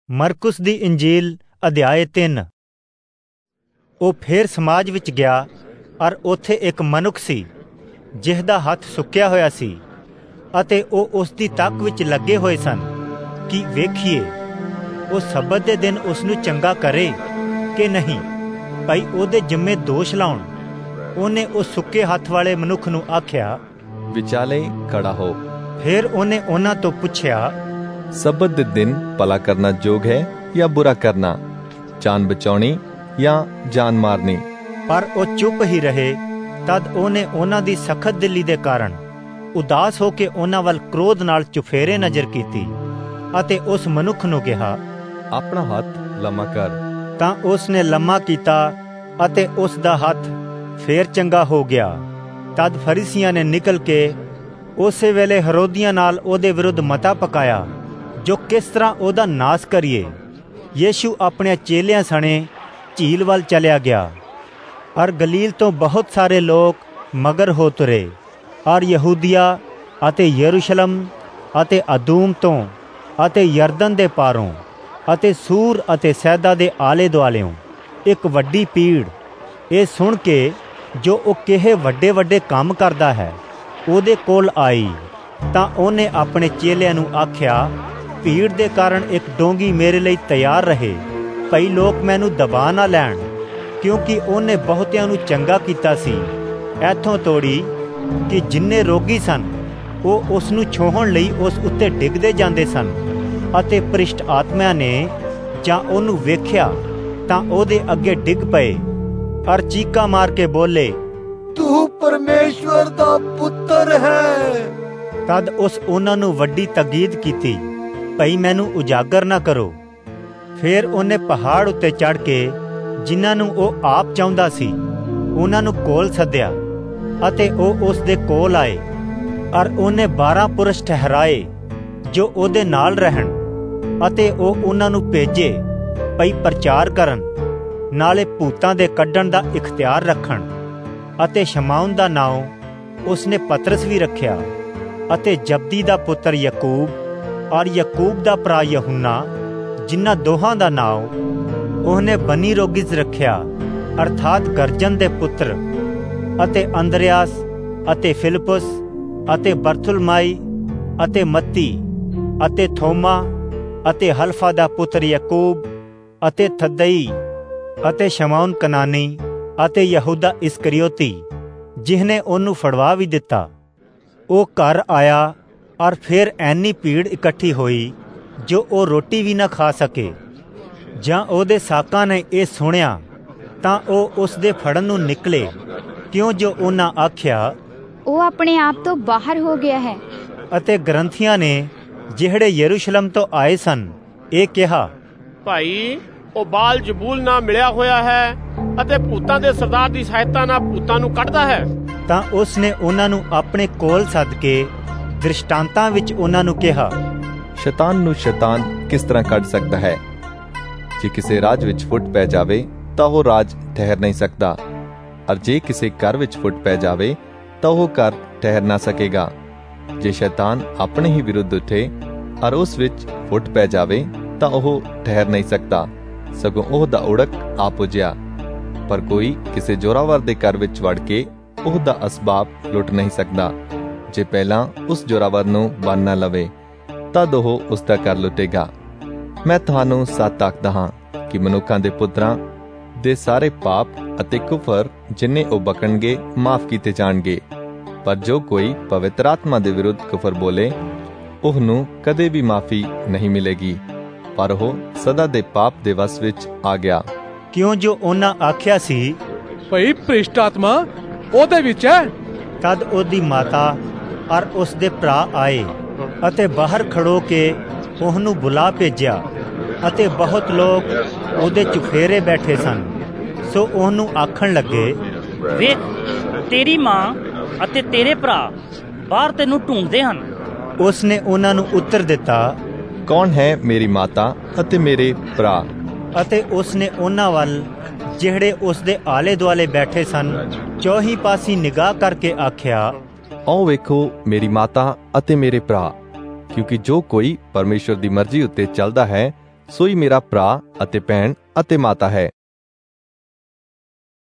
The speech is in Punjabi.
ਮਰकुस ਦੀ ਇੰਜੀਲ ਅਧਿਆਇ 3। ਉਹ ਫੇਰ ਸਮਾਜ ਵਿੱਚ ਗਿਆ ਅਰ ਉੱਥੇ ਇੱਕ ਮਨੁੱਖ ਸੀ ਜਿਸਦਾ ਹੱਥ ਸੁੱਕਿਆ ਹੋਇਆ ਸੀ ਅਤੇ ਉਹ ਉਸ ਦੀ ਤੱਕ ਵਿੱਚ ਲੱਗੇ ਹੋਏ ਸਨ ਕਿ ਵੇਖੀਏ ਉਹ ਸਬਤ ਦੇ ਦਿਨ ਉਸ ਨੂੰ ਚੰਗਾ ਕਰੇ ਕਿ ਨਹੀਂ, ਭਾਈ ਉਹਦੇ ਜਿੰਮੇ ਦੋਸ਼ ਲਾਉਣ। ਉਹਨੇ ਉਸ ਸੁੱਕੇ ਹੱਥ ਵਾਲੇ ਮਨੁੱਖ ਨੂੰ ਆਖਿਆ, ਵਿਚਾਲੇ ਖੜਾ ਹੋ। ਫਿਰ ਉਹਨੇ ਉਹਨਾਂ ਤੋਂ ਪੁੱਛਿਆ, ਸਬਤ ਦੇ ਦਿਨ ਭਲਾ ਕਰਨਾ ਯੋਗ ਹੈ ਜਾਂ ਬੁਰਾ ਕਰਨਾ, ਜਾਨ ਬਚਾਉਣੀ ਜਾਂ ਜਾਨ ਮਾਰਨੀ? ਪਰ ਉਹ ਚੁੱਪ ਹੀ ਰਹੇ। ਤਦ ਉਹਨੇ ਉਹਨਾਂ ਦੀ ਸਖਤ ਦਿਲੀ ਦੇ ਕਾਰਨ ਉਦਾਸ ਹੋ ਕੇ ਉਹਨਾਂ ਵੱਲ ਕ੍ਰੋਧ ਨਾਲ ਚੁਫੇਰੇ ਨਜ਼ਰ ਕੀਤੀ ਅਤੇ ਉਸ ਮਨੁੱਖ ਨੂੰ ਕਿਹਾ, ਆਪਣਾ ਹੱਥ ਲੰਮਾ ਕਰ। ਤਾਂ ਉਸ ਨੇ ਲੰਮਾ ਕੀਤਾ ਅਤੇ ਉਸ ਦਾ ਹੱਥ ਫੇਰ ਚੰਗਾ ਹੋ ਗਿਆ। ਤਦ ਫਰੀਸੀਆਂ ਨੇ ਨਿਕਲ ਕੇ ਉਸੇ ਵੇਲੇ ਹਰੋਦੀਆਂ ਨਾਲ ਉਹਦੇ ਵਿਰੁੱਧ ਮਤਾ ਪਕਾਇਆ ਜੋ ਕਿਸ ਤਰ੍ਹਾਂ ਉਹਦਾ ਨਾਸ ਕਰੀਏ। ਯੀਸ਼ੂ ਆਪਣੇ ਚੇਲਿਆਂ ਸਣੇ ਝੀਲ ਵੱਲ ਚਲਿਆ ਗਿਆ ਔਰ ਗਲੀਲ ਤੋਂ ਬਹੁਤ ਸਾਰੇ ਲੋਕ ਮਗਰ ਹੋ ਤੁਰੇ ਔਰ ਯਹੂਦੀਆ ਅਤੇ ਯਰੂਸ਼ਲਮ ਅਤੇ ਅਦੂਮ ਤੋਂ ਅਤੇ ਯਰਦਨ ਦੇ ਪਾਰੋਂ ਅਤੇ ਸੂਰ ਅਤੇ ਸੈਦਾ ਦੇ ਆਲੇ ਦੁਆਲਿਓਂ ਇੱਕ ਵੱਡੀ ਭੀੜ ਇਹ ਸੁਣ ਕੇ ਜੋ ਉਹ ਕਿਹੇ ਵੱਡੇ ਵੱਡੇ ਕੰਮ ਕਰਦਾ ਹੈ ਉਹਦੇ ਕੋਲ ਆਈ। ਤਾਂ ਉਹਨੇ ਆਪਣੇ ਚੇਲਿਆਂ ਨੂੰ ਆਖਿਆ, ਭੀੜ ਦੇ ਕਾਰਨ ਇੱਕ ਡੋਂਗੀ ਮੇਰੇ ਲਈ ਤਿਆਰ ਰਹੇ, ਭਈ ਲੋਕ ਮੈਨੂੰ ਦਬਾ ਨਾ ਲੈਣ, ਕਿਉਂਕਿ ਉਹਨੇ ਬਹੁਤਿਆਂ ਨੂੰ ਚੰਗਾ ਕੀਤਾ ਸੀ, ਇੱਥੋਂ ਤੋੜੀ ਕਿ ਜਿੰਨੇ ਰੋਗੀ ਸਨ ਉਹ ਉਸ ਨੂੰ ਛੋਹਣ ਲਈ ਉਸ ਉੱਤੇ ਡਿੱਗਦੇ ਜਾਂਦੇ ਸਨ। ਅਤੇ ਭ੍ਰਿਸ਼ਟ ਆਤਮਿਆਂ ਨੇ ਜਾਂ ਉਹਨੂੰ ਵੇਖਿਆ ਤਾਂ ਉਹਦੇ ਅੱਗੇ ਡਿੱਗ ਪਏ ਔਰ ਚੀਕਾਂ ਮਾਰ ਕੇ ਬੋਲੇ, ਤੂੰ ਪਰਮੇਸ਼ਵਰ ਦਾ ਪੁੱਤਰ ਹੈ। ਤਦ ਉਸ ਉਹਨਾਂ ਨੂੰ ਵੱਡੀ ਤਕੀਦ ਕੀਤੀ, ਭਈ ਮੈਨੂੰ ਉਜਾਗਰ ਨਾ ਕਰੋ। ਫਿਰ ਉਹਨੇ ਪਹਾੜ ਉੱਤੇ ਚੜ੍ਹ ਕੇ ਜਿਨ੍ਹਾਂ ਨੂੰ ਉਹ ਆਪ ਚਾਹੁੰਦਾ ਸੀ ਉਹਨਾਂ ਨੂੰ ਕੋਲ ਸੱਦਿਆ ਅਤੇ ਉਹ ਉਸ ਦੇ ਕੋਲ ਆਏ ਔਰ ਉਹਨੇ 12 ਪੁਰਸ਼ ਠਹਿਰਾਏ ਜੋ ਉਹਦੇ ਨਾਲ ਰਹਿਣ ਅਤੇ ਉਹ ਉਹਨਾਂ ਨੂੰ ਭੇਜੇ ਭਈ ਪ੍ਰਚਾਰ ਕਰਨ, ਨਾਲੇ ਭੂਤਾਂ ਦੇ ਕੱਢਣ ਦਾ ਇਖਤਿਆਰ ਰੱਖਣ। ਅਤੇ ਸ਼ਮਾਉਨ ਦਾ ਨਾਉ ਉਸਨੇ ਪਤਰਸ ਵੀ ਰੱਖਿਆ ਅਤੇ ਜਬਦੀ ਦਾ ਪੁੱਤਰ ਯਕੂਬ ਔਰ ਯਕੂਬ ਦਾ ਭਰਾ ਯਹੂਨਾ, ਜਿਨ੍ਹਾਂ ਦੋਹਾਂ ਦਾ ਨਾਉ ਉਹਨੇ ਬਨੀ ਰੋਗਿਸ ਰੱਖਿਆ ਅਰਥਾਤ ਗਰਜਨ ਦੇ ਪੁੱਤਰ, ਅਤੇ ਅੰਦਰਿਆਸ ਅਤੇ ਫਿਲਿਪੁਸ ਅਤੇ ਬਰਥੁਲਮਾਈ ਅਤੇ ਮੱਤੀ ਅਤੇ ਥੋਮਾ ਅਤੇ ਹਲਫਾ ਦਾ ਪੁੱਤਰ ਯਕੂਬ ਅਤੇ ਥੱਦਈ ਅਤੇ ਸ਼ਮਾਉਨ ਕਨਾਨੀ ਅਤੇ ਯਹੂਦਾ ਇਸਕਰਿਓਤੀ ਜਿਹਨੇ ਉਹਨੂੰ ਫੜਵਾ ਵੀ ਦਿੱਤਾ। ਉਹ ਘਰ ਆਇਆ ਔਰ ਫਿਰ ਐਨੀ ਭੀੜ ਇਕੱਠੀ ਹੋਈ ਜੋ ਉਹ ਰੋਟੀ ਵੀ ਨਾ ਖਾ ਸਕੇ। ਜਾਂ ਉਹਦੇ ਸਾਕਾਂ ਨੇ ਇਹ ਸੁਣਿਆ ਤਾਂ ਉਹ ਉਸ ਦੇ ਫੜਨ ਨੂੰ ਨਿਕਲੇ, ਕਿਉਂ ਜੋ ਉਹਨਾਂ ਆਖਿਆ, ਉਹ ਆਪਣੇ ਆਪ ਤੋਂ ਬਾਹਰ ਹੋ ਗਿਆ ਹੈ। ਅਤੇ ਗ੍ਰੰਥੀਆਂ ਨੇ ਜਿਹੜੇ ਯਰੂਸ਼ਲਮ ਤੋਂ ਆਏ ਸਨ ਇਹ ਕਿਹਾ, ਭਾਈ ਉਹ ਬਾਲ ਜ਼ਬੂਲ ਨਾਲ ਮਿਲਿਆ ਹੋਇਆ ਹੈ ਅਤੇ ਭੂਤਾਂ ਦੇ ਸਰਦਾਰ ਦੀ ਸਹਾਇਤਾ ਨਾਲ ਭੂਤਾਂ ਨੂੰ ਕੱਢਦਾ ਹੈ। ਤਾਂ ਉਸ ਨੇ ਉਹਨਾਂ ਨੂੰ ਆਪਣੇ ਕੋਲ ਸੱਦ ਕੇ ਦ੍ਰਿਸ਼ਟਾਂਤਾਂ ਵਿੱਚ ਉਹਨਾਂ ਨੂੰ ਕਿਹਾ, ਸ਼ੈਤਾਨ ਨੂੰ ਸ਼ੈਤਾਨ ਕਿਸ ਤਰ੍ਹਾਂ ਕੱਢ ਸਕਦਾ ਹੈ? ਜੇ ਕਿਸੇ ਰਾਜ ਵਿੱਚ ਫੁੱਟ ਪੈ ਜਾਵੇ ਤਾਂ ਉਹ ਰਾਜ ਠਹਿਰ ਨਹੀਂ ਸਕਦਾ, ਔਰ ਜੇ ਕਿਸੇ ਘਰ ਵਿੱਚ ਫੁੱਟ ਪੈ ਜਾਵੇ ਤਾਂ ਉਹ ਘਰ ਠਹਿਰ ਨਾ ਸਕੇਗਾ। ਜੇ ਸ਼ੈਤਾਨ ਆਪਣੇ ਹੀ ਵਿਰੁੱਧ ਉੱਠੇ ਔਰ ਉਸ ਵਿੱਚ ਫੁੱਟ ਪੈ ਜਾਵੇ ਤਾਂ ਉਹ ਠਹਿਰ ਨਹੀਂ ਸਕਦਾ, ਸਗੋਂ ਉਹ ਦਾ ਉੜਕ ਆ ਪੁੱਜਿਆ। ਪਰ ਕੋਈ ਕਿਸੇ ਜ਼ੋਰਾਵਰ ਦੇ ਘਰ ਵਿੱਚ ਵੜ ਕੇ ਉਹ ਦਾ ਅਸਬਾਬ ਲੁੱਟ ਨਹੀਂ ਸਕਦਾ। ਜੇ ਪਹਿਲਾਂ ਉਸ ਜ਼ੋਰਾਵਰ ਨੂੰ ਬੰਨ ਨਾ ਲਵੇ ਤਦ ਉਹ ਉਸ ਦਾ ਘਰ ਲੁੱਟੇਗਾ। ਮੈਂ ਤੁਹਾਨੂੰ ਸੱਚ ਆਖਦਾ ਹਾਂ ਕਿ ਮਨੁੱਖਾਂ ਦੇ ਪੁੱਤਰਾਂ ਦੇ ਸਾਰੇ ਪਾਪ ਅਤੇ ਕੁਫਰ ਜਿੰਨੇ ਉਹ ਬਖਸ਼ਣਗੇ ਮਾਫ ਕੀਤੇ ਜਾਣਗੇ, ਪਰ ਜੋ ਕੋਈ ਪਵਿੱਤਰ ਆਤਮਾ ਦੇ ਵਿਰੁੱਧ ਕੁਫਰ ਬੋਲੇ ਉਹਨੂੰ ਕਦੇ ਵੀ ਮਾਫੀ ਨਹੀਂ ਮਿਲੇਗੀ, ਪਰ ਉਹ ਸਦਾ ਦੇ ਪਾਪ ਦੇ ਵਸ ਵਿੱਚ ਆ ਗਿਆ। ਕਿਉਂ ਜੋ ਉਹਨਾਂ ਆਖਿਆ ਸੀ, ਭਈ ਭ੍ਰਿਸ਼ਟ ਆਤਮਾ ਉਹਦੇ ਵਿੱਚ ਹੈ। ਤਦ ਉਹਦੀ ਮਾਤਾ ਔਰ ਉਸ ਦੇ ਭਰਾ ਆਏ ਅਤੇ ਬਾਹਰ ਖੜੋ ਕੇ ਉਹਨੂੰ ਬੁਲਾ ਭੇਜਿਆ ਅਤੇ ਬਹੁਤ ਲੋਕ ਉਹਦੇ ਚੁਫੇਰੇ ਬੈਠੇ ਸਨ। ਸੋ ਉਹਨੂੰ ਆਖਣ ਲੱਗੇ, ਵੇਖ, ਤੇਰੀ ਮਾਂ ਅਤੇ ਤੇਰੇ ਭਰਾ ਬਾਹਰ ਤੈਨੂੰ ਢੂੰਡਦੇ ਹਨ। ਉਸ ਨੇ ਉਹਨਾਂ ਨੂੰ ਉੱਤਰ ਦਿੱਤਾ, ਕੌਣ ਹੈ ਮੇਰੀ ਮਾਤਾ ਅਤੇ ਮੇਰੇ ਭਰਾ? ਅਤੇ ਉਸ ਨੇ ਉਹਨਾਂ ਵੱਲ ਜਿਹੜੇ ਉਸ ਦੇ ਆਲੇ ਦੁਆਲੇ ਬੈਠੇ ਸਨ ਚੌਹੀ ਪਾਸੀ ਨਿਗਾਹ ਕਰਕੇ ਆਖਿਆ, ਆਓ ਵੇਖੋ ਮੇਰੀ ਮਾਤਾ ਅਤੇ ਮੇਰੇ ਭਰਾ, ਕਿਉਂਕਿ ਜੋ ਕੋਈ ਪਰਮੇਸ਼ਵਰ ਦੀ ਮਰਜ਼ੀ ਉੱਤੇ ਚੱਲਦਾ ਹੈ ਸੋਈ ਮੇਰਾ ਭਰਾ ਅਤੇ ਭੈਣ ਅਤੇ ਮਾਤਾ ਹੈ।